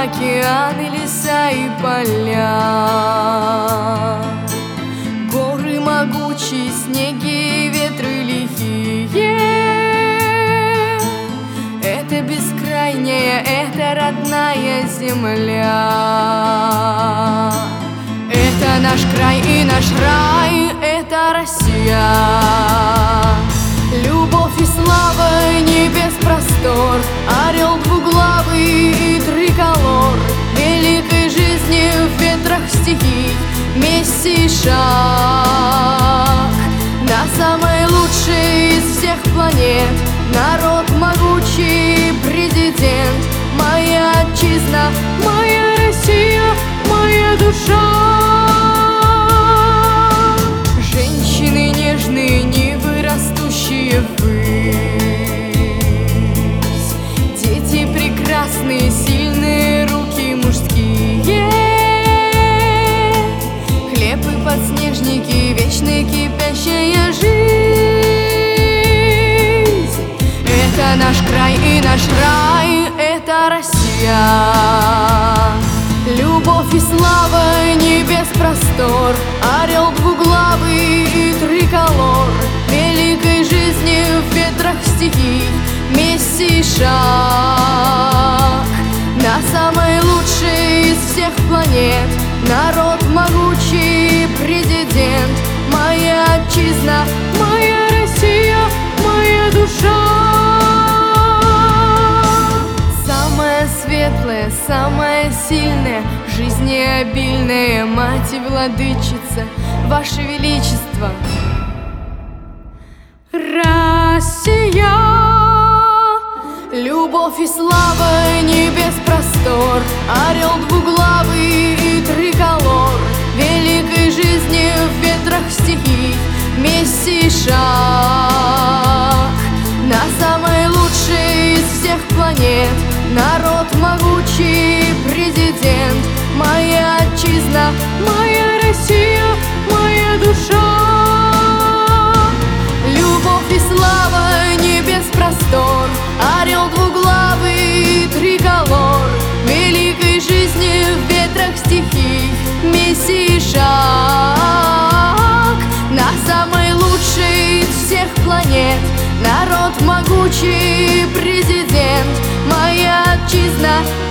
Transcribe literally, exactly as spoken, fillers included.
океаны, леса и поля, горы могучие, снеги и ветры лихие. Это бескрайняя, это родная земля. Это наш край и наш рай, это Россия. Любовь и слава, небес простор, орел двуглавый и триколор, великой жизни в ветрах стихий, вместе шаг на самой лучшей из всех планет. Народ могучий, президент, моя отчизна, моя Россия, моя душа. Женщины нежные, нивы, растущие ввысь, дети прекрасные, сильные, руки мужские, хлеб и подснежники, вечно кипящая жизнь. Это наш край и наш рай, это Россия. Любовь и слава, небес простор, орел двуглавый и триколор, великой жизни в ветрах стихий, вместе шаг на самой лучшей из всех планет. Народ могучий, президент, моя отчизна, моя Россия, моя душа. Самая светлая, самая сильная, жизнеобильная мать и владычица, Ваше Величество. Россия, любовь и слава, небес простор, орел двуглавый и триколор, великой жизни в ветрах стихий, вместе шаг на самой лучшей из всех планет. Народ могучий, президент, моя отчизна, моя Россия, моя душа. Любовь и слава, небес простор, орел двуглавый и триколор, великой жизни в ветрах стихий, вместе шаг на самой лучшей из всех планет. Народ могучий, президент, моя отчизна,